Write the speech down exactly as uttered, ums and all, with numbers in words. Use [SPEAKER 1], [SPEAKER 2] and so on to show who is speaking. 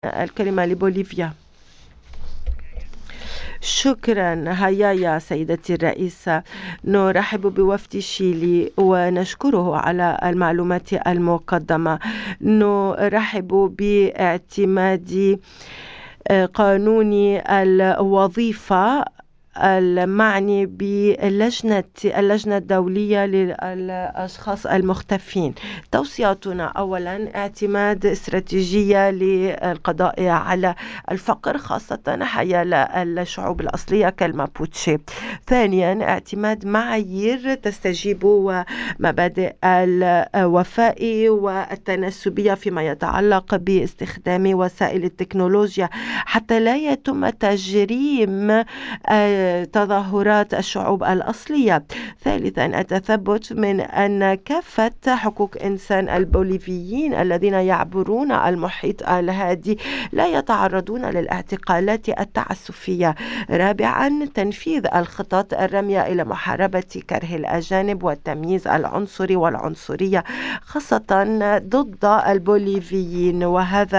[SPEAKER 1] الكلمة لبوليفيا. شكرا. هيا يا سيدتي الرئيسة، نرحب بوفد شيلي ونشكره على المعلومات المقدمة. نرحب باعتماد قانون الوظيفة المعني باللجنة اللجنة الدولية للأشخاص المختفين. توصياتنا: أولا، اعتماد استراتيجية للقضاء على الفقر خاصة حيال الشعوب الأصلية كالمابوتشي. ثانيا، اعتماد معايير تستجيب ومبادئ الوفاء والتناسبية فيما يتعلق باستخدام وسائل التكنولوجيا حتى لا يتم تجريم تظاهرات الشعوب الأصلية. ثالثا، التثبت من أن كافة حقوق إنسان البوليفيين الذين يعبرون المحيط الهادي لا يتعرضون للاعتقالات التعسفية. رابعا، تنفيذ الخطط الرامية إلى محاربة كره الأجانب والتمييز العنصري والعنصرية خاصة ضد البوليفيين، وهذا